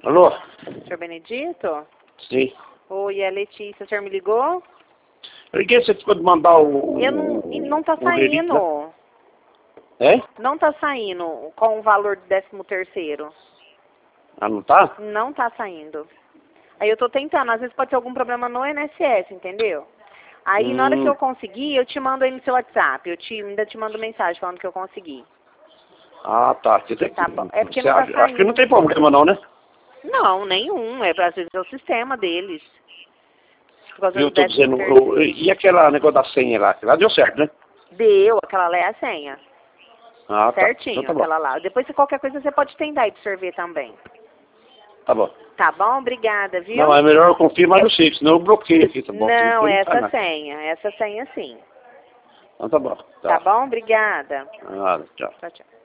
Alô? Senhor Benedito? Sim. Oi, é a Letícia. O senhor me ligou? Eu liguei, você ficou de mandar o... Eu não tá saindo. É? Não tá saindo com o valor do 13º. Ah, não tá? Não tá saindo. Aí eu tô tentando. Às vezes pode ter algum problema no INSS, entendeu? Aí na hora que eu conseguir, eu te mando aí no seu WhatsApp. Ainda te mando mensagem falando que eu consegui. Ah, tá. Você tem... Tá bom. É porque Você não tá acha... saindo. Acho que não tem problema não, né? Não, nenhum. Às vezes é o sistema deles. Por causa Eu do tô dizendo... 13º. E aquela negócio da senha lá? Lá deu certo, né? Deu, aquela lá é a senha. Ah, tá. Certinho, Então tá bom. aquela lá. Depois, se qualquer coisa, você pode tentar aí pra sorver também. Tá bom. Tá bom? Obrigada, viu? Não, é melhor eu confirmar no sítio, senão eu bloqueio aqui, tá bom? Não, Telefone essa nada. senha. Essa senha sim. Então tá bom. Tá bom? Obrigada. Ah, tchau. Tchau, tchau.